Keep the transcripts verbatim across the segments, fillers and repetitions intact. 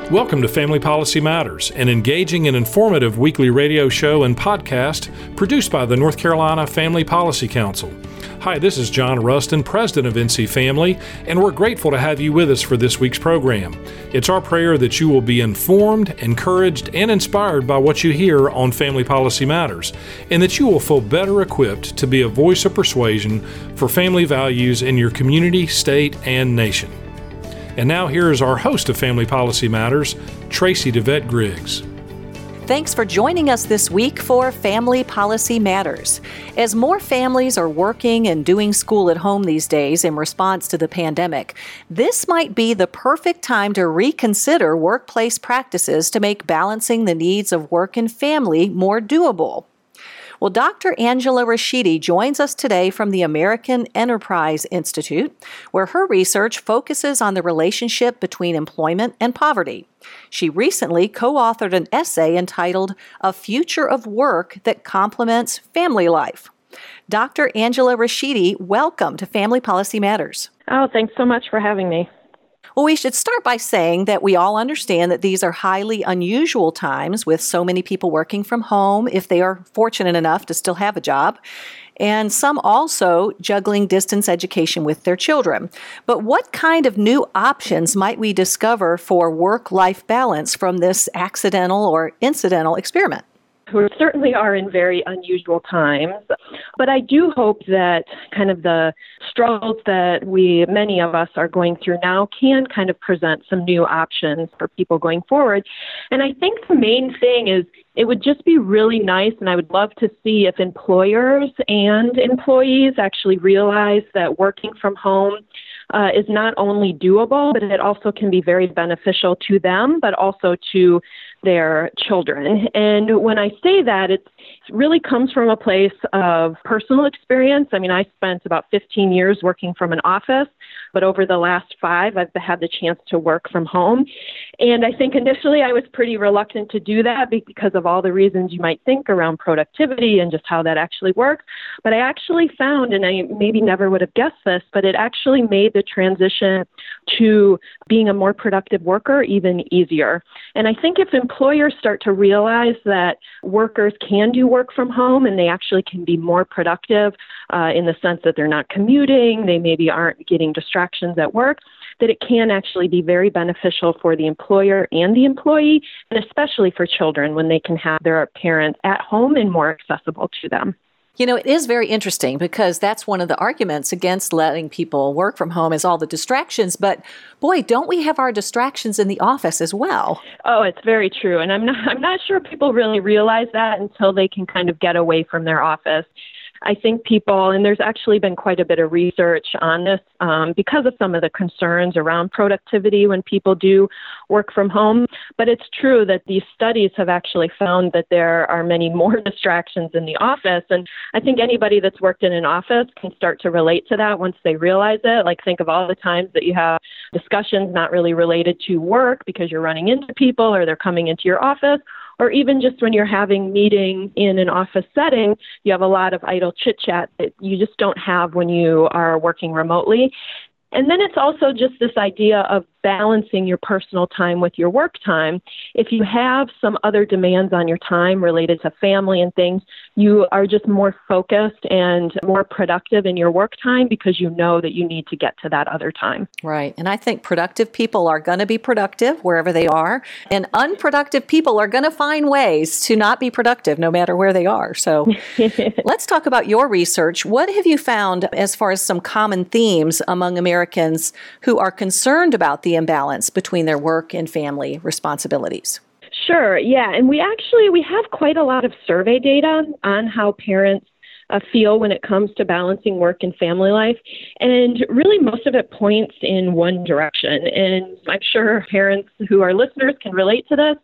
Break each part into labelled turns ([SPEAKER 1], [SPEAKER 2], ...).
[SPEAKER 1] Welcome to Family Policy Matters, an engaging and informative weekly radio show and podcast produced by the North Carolina Family Policy Council. Hi, this is John Rustin, President of N C Family, and we're grateful to have you with us for this week's program. It's our prayer that you will be informed, encouraged, and inspired by what you hear on Family Policy Matters, and that you will feel better equipped to be a voice of persuasion for family values in your community, state, and nation. And now here is our host of Family Policy Matters, Tracy DeVette Griggs.
[SPEAKER 2] Thanks for joining us this week for Family Policy Matters. As more families are working and doing school at home these days in response to the pandemic, this might be the perfect time to reconsider workplace practices to make balancing the needs of work and family more doable. Well, Doctor Angela Rashidi joins us today from the American Enterprise Institute, where her research focuses on the relationship between employment and poverty. She recently co-authored an essay entitled A Future of Work That Complements Family Life. Doctor Angela Rashidi, welcome to Family Policy Matters.
[SPEAKER 3] Oh, thanks so much for having me.
[SPEAKER 2] Well, we should start by saying that we all understand that these are highly unusual times with so many people working from home if they are fortunate enough to still have a job, and some also juggling distance education with their children. But what kind of new options might we discover for work-life balance from this accidental or incidental experiment?
[SPEAKER 3] We certainly are in very unusual times, but I do hope that kind of the struggles that we, many of us are going through now can kind of present some new options for people going forward. And I think the main thing is it would just be really nice, and I would love to see if employers and employees actually realize that working from home Uh, is not only doable, but it also can be very beneficial to them, but also to their children. And when I say that, it's, it really comes from a place of personal experience. I mean, I spent about fifteen years working from an office, but over the last five, I've had the chance to work from home. And I think initially I was pretty reluctant to do that because of all the reasons you might think around productivity and just how that actually works. But I actually found, and I maybe never would have guessed this, but it actually made the transition to being a more productive worker even easier. And I think if employers start to realize that workers can do work from home and they actually can be more productive uh, in the sense that they're not commuting, they maybe aren't getting distractions at work, that it can actually be very beneficial for the employer and the employee, and especially for children when they can have their parents at home and more accessible to them.
[SPEAKER 2] You know, it is very interesting because that's one of the arguments against letting people work from home is all the distractions. But boy, don't we have our distractions in the office as well?
[SPEAKER 3] Oh, it's very true. And I'm not, I'm not sure people really realize that until they can kind of get away from their office. I think people, and there's actually been quite a bit of research on this um, because of some of the concerns around productivity when people do work from home. But it's true that these studies have actually found that there are many more distractions in the office. And I think anybody that's worked in an office can start to relate to that once they realize it. Like think of all the times that you have discussions not really related to work because you're running into people or they're coming into your office. Or even just when you're having meeting in an office setting, you have a lot of idle chit-chat that you just don't have when you are working remotely. And then it's also just this idea of balancing your personal time with your work time. If you have some other demands on your time related to family and things, you are just more focused and more productive in your work time because you know that you need to get to that other time.
[SPEAKER 2] Right. And I think productive people are going to be productive wherever they are, and unproductive people are going to find ways to not be productive no matter where they are. So let's talk about your research. What have you found as far as some common themes among Americans who are concerned about the imbalance between their work and family responsibilities?
[SPEAKER 3] Sure. Yeah. And we actually, we have quite a lot of survey data on how parents uh, feel when it comes to balancing work and family life. And really most of it points in one direction. And I'm sure parents who are listeners can relate to this.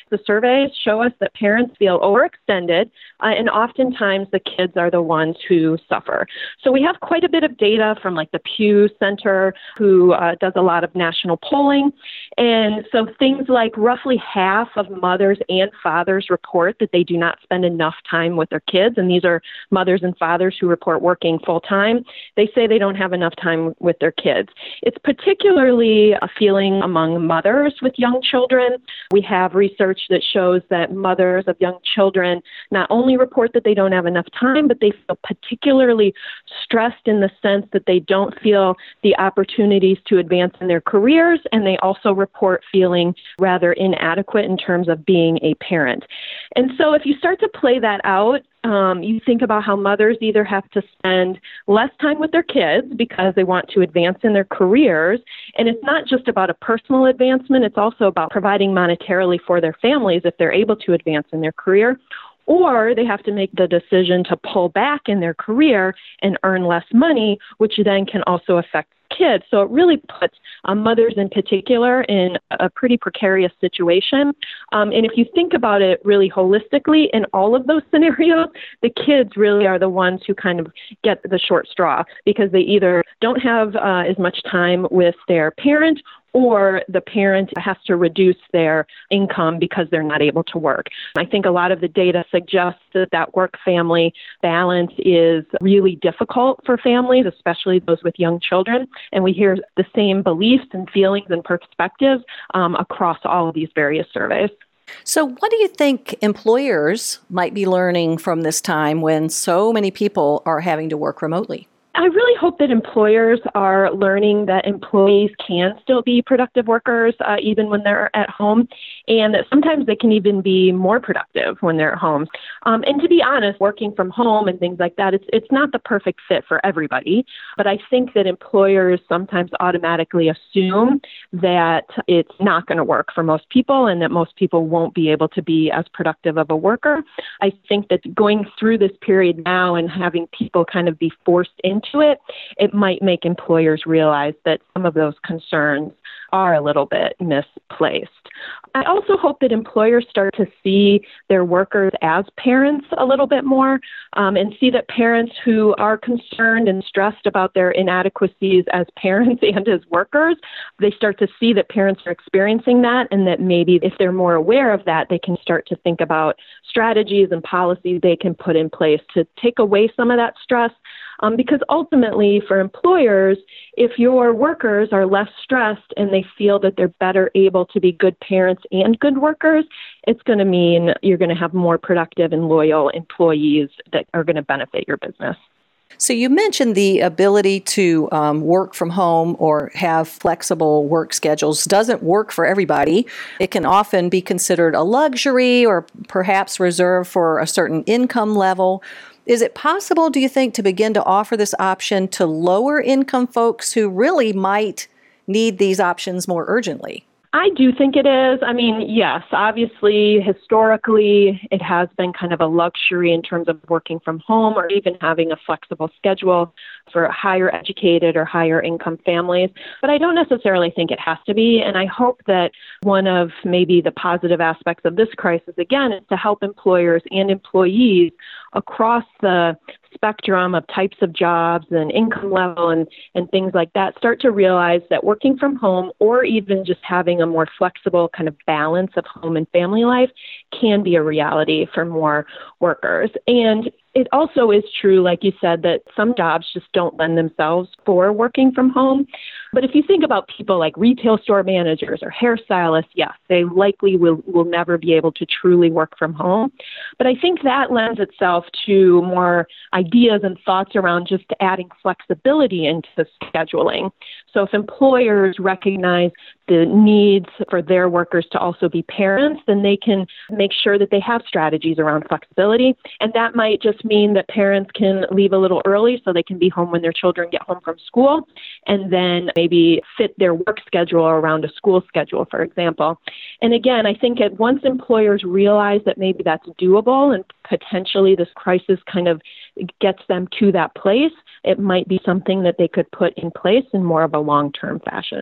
[SPEAKER 3] The surveys show us that parents feel overextended, uh, and oftentimes the kids are the ones who suffer. So we have quite a bit of data from like the Pew Center, who uh, does a lot of national polling. And so things like roughly half of mothers and fathers report that they do not spend enough time with their kids. And these are mothers and fathers who report working full time. They say they don't have enough time with their kids. It's particularly a feeling among mothers with young children. We have research that shows that mothers of young children not only report that they don't have enough time, but they feel particularly stressed in the sense that they don't feel the opportunities to advance in their careers, and they also report feeling rather inadequate in terms of being a parent. And so if you start to play that out, Um, you think about how mothers either have to spend less time with their kids because they want to advance in their careers. And it's not just about a personal advancement. It's also about providing monetarily for their families if they're able to advance in their career. Or they have to make the decision to pull back in their career and earn less money, which then can also affect kids. So it really puts um, mothers in particular in a pretty precarious situation. Um, and if you think about it really holistically, in all of those scenarios, the kids really are the ones who kind of get the short straw because they either don't have uh, as much time with their parent, or the parent has to reduce their income because they're not able to work. I think a lot of the data suggests that that work-family balance is really difficult for families, especially those with young children. And we hear the same beliefs and feelings and perspectives um, across all of these various surveys.
[SPEAKER 2] So what do you think employers might be learning from this time when so many people are having to work remotely?
[SPEAKER 3] I really hope that employers are learning that employees can still be productive workers uh, even when they're at home, and that sometimes they can even be more productive when they're at home. Um, and to be honest, working from home and things like that, it's it's not the perfect fit for everybody. But I think that employers sometimes automatically assume that it's not going to work for most people and that most people won't be able to be as productive of a worker. I think that going through this period now and having people kind of be forced into it, it might make employers realize that some of those concerns are a little bit misplaced. I also hope that employers start to see their workers as parents a little bit more um, and see that parents who are concerned and stressed about their inadequacies as parents and as workers, they start to see that parents are experiencing that, and that maybe if they're more aware of that, they can start to think about strategies and policies they can put in place to take away some of that stress. Um, because ultimately, for employers, if your workers are less stressed and they feel that they're better able to be good parents and good workers, it's going to mean you're going to have more productive and loyal employees that are going to benefit your business.
[SPEAKER 2] So you mentioned the ability to um, work from home or have flexible work schedules doesn't work for everybody. It can often be considered a luxury or perhaps reserved for a certain income level. Is it possible, do you think, to begin to offer this option to lower income folks who really might need these options more urgently?
[SPEAKER 3] I do think it is. I mean, yes, obviously, historically, it has been kind of a luxury in terms of working from home or even having a flexible schedule for higher educated or higher income families. But I don't necessarily think it has to be. And I hope that one of maybe the positive aspects of this crisis, again, is to help employers and employees across the spectrum of types of jobs and income level and, and things like that start to realize that working from home or even just having a more flexible kind of balance of home and family life can be a reality for more workers. And it also is true, like you said, that some jobs just don't lend themselves for working from home. But if you think about people like retail store managers or hairstylists, yes, they likely will, will never be able to truly work from home. But I think that lends itself to more ideas and thoughts around just adding flexibility into the scheduling. So if employers recognize the needs for their workers to also be parents, then they can make sure that they have strategies around flexibility. And that might just mean that parents can leave a little early so they can be home when their children get home from school, and then maybe fit their work schedule around a school schedule, for example. And again, I think that once employers realize that maybe that's doable and potentially this crisis kind of gets them to that place, it might be something that they could put in place in more of a long-term fashion.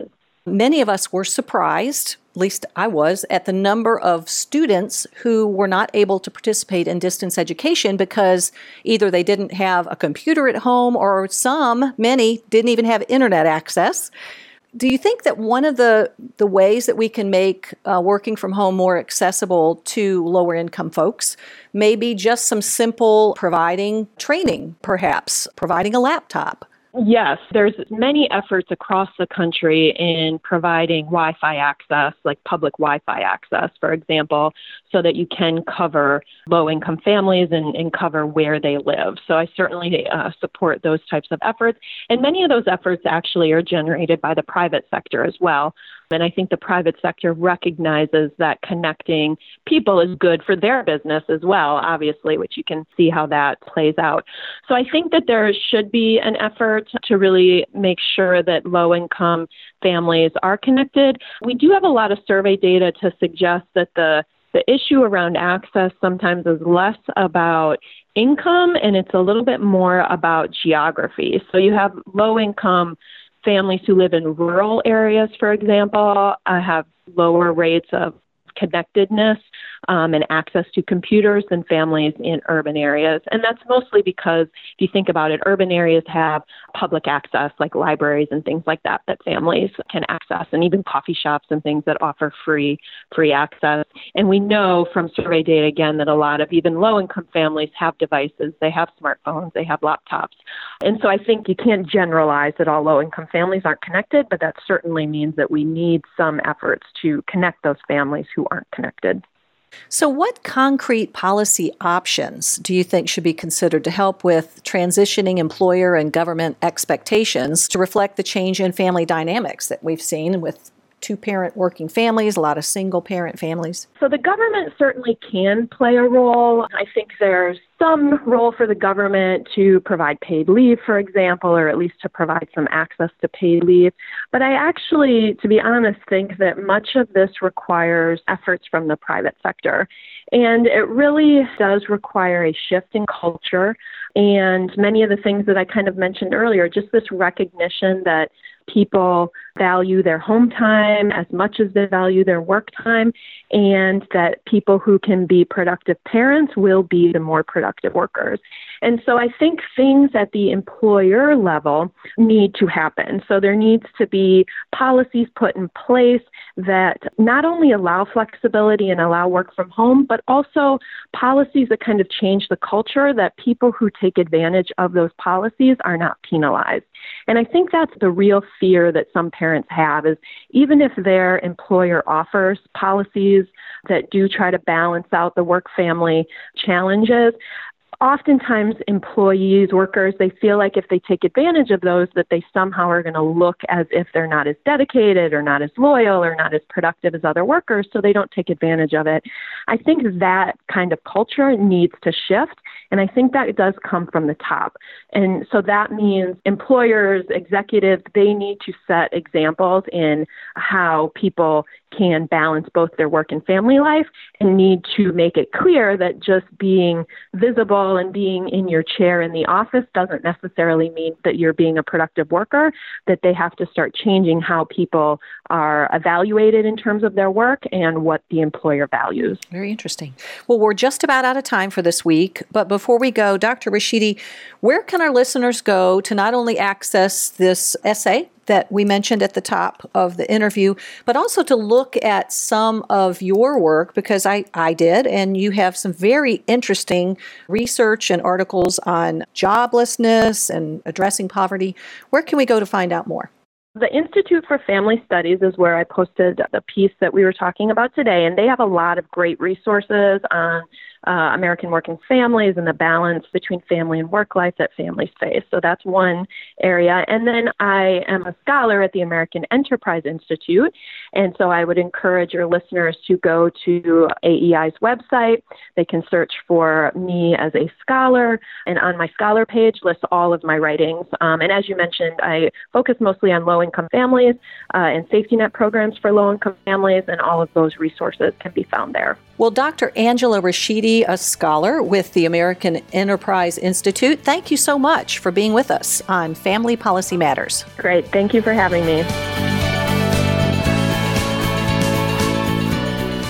[SPEAKER 2] Many of us were surprised, at least I was, at the number of students who were not able to participate in distance education because either they didn't have a computer at home or some, many, didn't even have internet access. Do you think that one of the, the ways that we can make uh, working from home more accessible to lower income folks may be just some simple providing training, perhaps, providing a laptop?
[SPEAKER 3] Yes, there's many efforts across the country in providing Wi-Fi access, like public Wi-Fi access, for example, so that you can cover low-income families and, and cover where they live. So I certainly uh, support those types of efforts. And many of those efforts actually are generated by the private sector as well. And I think the private sector recognizes that connecting people is good for their business as well, obviously, which you can see how that plays out. So I think that there should be an effort to really make sure that low-income families are connected. We do have a lot of survey data to suggest that the, the issue around access sometimes is less about income and it's a little bit more about geography. So you have low-income families who live in rural areas, for example, uh, have lower rates of connectedness um, and access to computers than families in urban areas. And that's mostly because if you think about it, urban areas have public access like libraries and things like that that families can access, and even coffee shops and things that offer free free access. And we know from survey data, again, that a lot of even low-income families have devices. They have smartphones, they have laptops. And so I think you can't generalize that all low-income families aren't connected, but that certainly means that we need some efforts to connect those families who aren't connected.
[SPEAKER 2] So what concrete policy options do you think should be considered to help with transitioning employer and government expectations to reflect the change in family dynamics that we've seen with two-parent working families, a lot of single-parent families?
[SPEAKER 3] So the government certainly can play a role. I think there's some role for the government to provide paid leave, for example, or at least to provide some access to paid leave. But I actually, to be honest, think that much of this requires efforts from the private sector. And it really does require a shift in culture. And many of the things that I kind of mentioned earlier, just this recognition that people value their home time as much as they value their work time, and that people who can be productive parents will be the more productive workers. And so I think things at the employer level need to happen. So there needs to be policies put in place that not only allow flexibility and allow work from home, but also policies that kind of change the culture that people who take advantage of those policies are not penalized. And I think that's the real fear that some parents have, is even if their employer offers policies that do try to balance out the work-family challenges, oftentimes employees, workers, they feel like if they take advantage of those, that they somehow are going to look as if they're not as dedicated or not as loyal or not as productive as other workers, so they don't take advantage of it. I think that kind of culture needs to shift, and I think that it does come from the top. And so that means employers, executives, they need to set examples in how people can balance both their work and family life, and need to make it clear that just being visible and being in your chair in the office doesn't necessarily mean that you're being a productive worker, that they have to start changing how people are evaluated in terms of their work and what the employer values.
[SPEAKER 2] Very interesting. Well, we're just about out of time for this week, but before we go, Doctor Rashidi, where can our listeners go to not only access this essay that we mentioned at the top of the interview, but also to look at some of your work, because I, I did, and you have some very interesting research and articles on joblessness and addressing poverty. Where can we go to find out more?
[SPEAKER 3] The Institute for Family Studies is where I posted the piece that we were talking about today, and they have a lot of great resources on uh, American working families and the balance between family and work life that families face. So that's one area. And then I am a scholar at the American Enterprise Institute, and so I would encourage your listeners to go to A E I's website. They can search for me as a scholar, and on my scholar page lists all of my writings. Um, and as you mentioned, I focus mostly on low-income families uh, and safety net programs for low-income families, and all of those resources can be found there.
[SPEAKER 2] Well, Doctor Angela Rashidi, a scholar with the American Enterprise Institute, thank you so much for being with us on Family Policy Matters.
[SPEAKER 3] Great. Thank you for having me.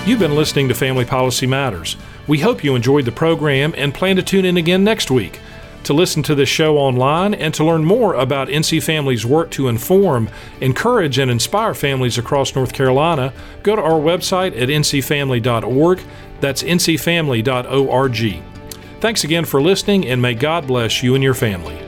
[SPEAKER 1] You've been listening to Family Policy Matters. We hope you enjoyed the program and plan to tune in again next week. To listen to this show online and to learn more about N C Family's work to inform, encourage, and inspire families across North Carolina, go to our website at n c family dot org. That's n c family dot org. Thanks again for listening, and may God bless you and your family.